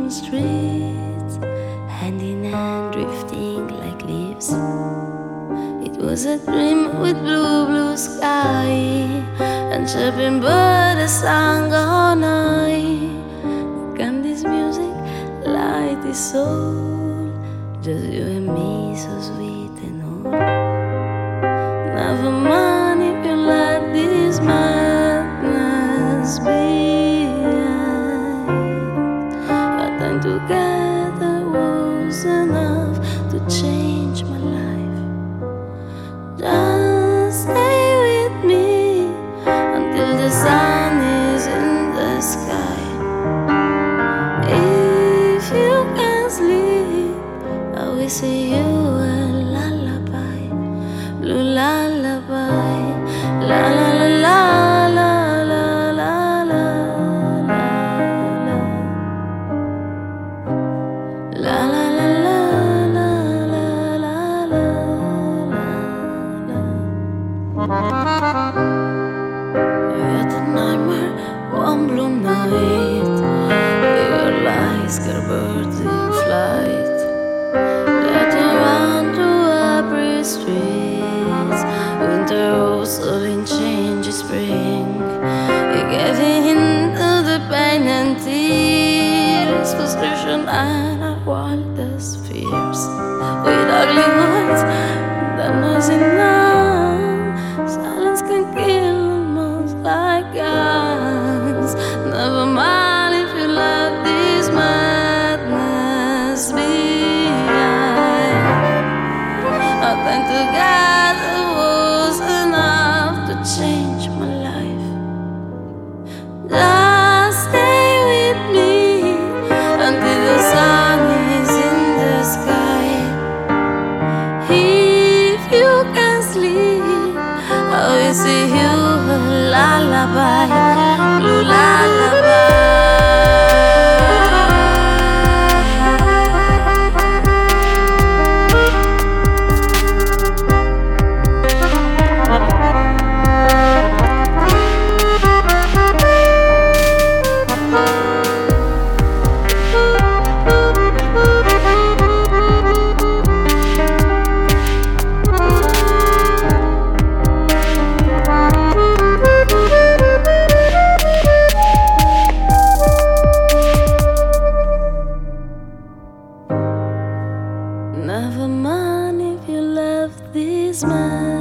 on streets, hand in hand, drifting like leaves. It was a dream with blue, blue sky and chirping bird a song all night. Can this music light his soul? Just you and me, so sweet and old. Never mind if you let this madness behind. Our time together was enough to change my life. Just stay with me until the sun is in the sky. If you can sleep, I will say you a lullaby, blue lullaby, la la la la la la la la la la la la la la la la. Yet a nightmare, one blue night, your lies scare birds in flight. That you run through every street, winter also in change is spring. You gave into the pain and tears, frustration and our wildest fears. With ugly words that noise enough, silence can kill almost like guns. Never mind if you let this madness behind. Our time together was enough to change my life. Just stay with me until the sun is in the sky. If you can sleep, I will see you a lullaby, blue lullaby. Never mind if you left this man.